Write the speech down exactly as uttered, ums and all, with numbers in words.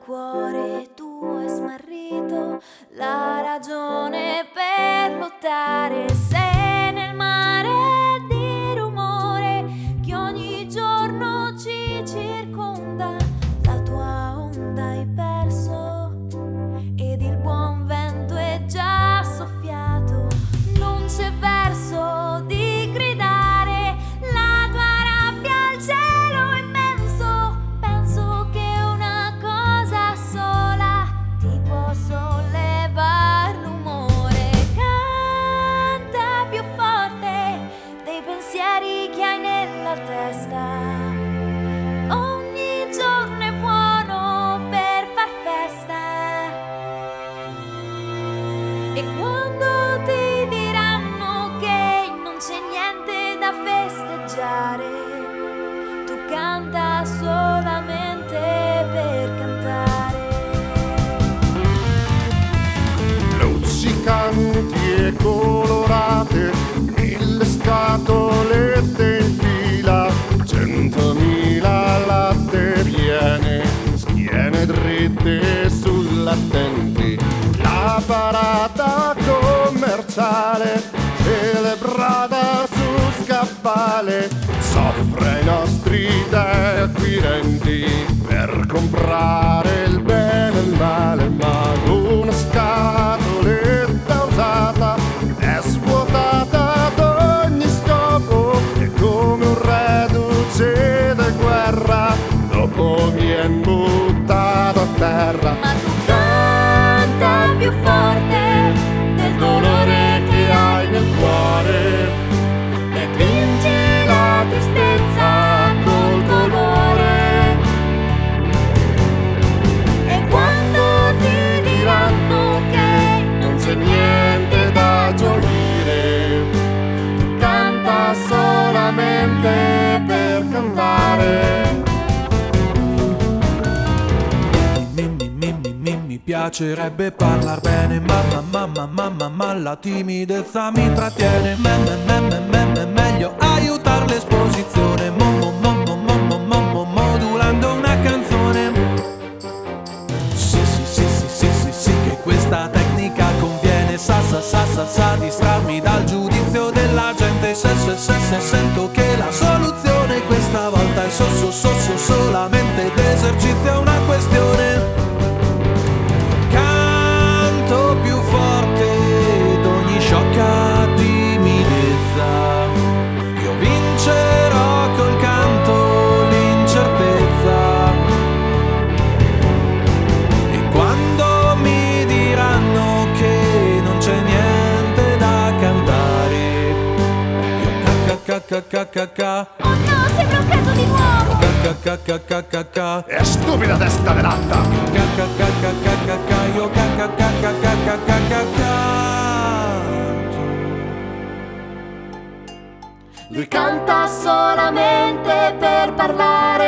cuore tuo è smarrito, la ragione per lottare. Sei nel mare di rumore che ogni giorno ci circonda, la tua onda hai perso ed il buon vento è già soffiato. Non c'è verso di gridare la tua rabbia al cielo immenso. Penso che una cosa sola ti può sollevare l'umore. Canta più forte dei pensieri che hai nella testa. Ogni giorno è buono per far festa. E quando ti diranno che non c'è niente da festeggiare, tu canta solamente per cantare. Luccicanti e colorate, mille scatolette in fila, centomila latte piene, schiene dritte sull'attenti. La parata commerciale celebrata su scaffale soffre i nostri acquirenti per comprare il bene e il male, ma una scatoletta usata è svuotata ad ogni scopo e come un reduce di guerra dopo vien buttato a terra. Ma tu canta più forte del dolore che hai nel cuore e vinci la tristezza col dolore. E quando ti diranno che non c'è niente da gioire, tu canta solamente per cantare. Mi, mi, mi, mi, mi, mi piacerebbe parlar bene, ma ma ma ma ma ma ma la timidezza mi trattiene. Me, me, me, me, me, me, meglio aiutar l'esposizione, mo, mo, mo, mo, mo, mo, mo, mo, modulando una canzone. Sì, sì, sì, sì, sì, sì, sì, che questa tecnica conviene. Sa, sa, sa, sa, sa, distrarmi dal giudizio della gente. Se, se, se, se, sento che la soluzione questa volta è so, so, so, so, solamente d'esercizio è una questione. Canto più forte d'ogni sciocca timidezza. Io vincerò col canto l'incertezza. E quando mi diranno che non c'è niente da cantare, io ca ca ca ca ca ca. Oh no, sei bloccato di nuovo! Ca ca ca ca ca ca. E stupida testa di latta! Ca ca ca ca ca ca ca. Io ca ca ca ca ca ca ca ca canto. Lui canta solamente per parlare.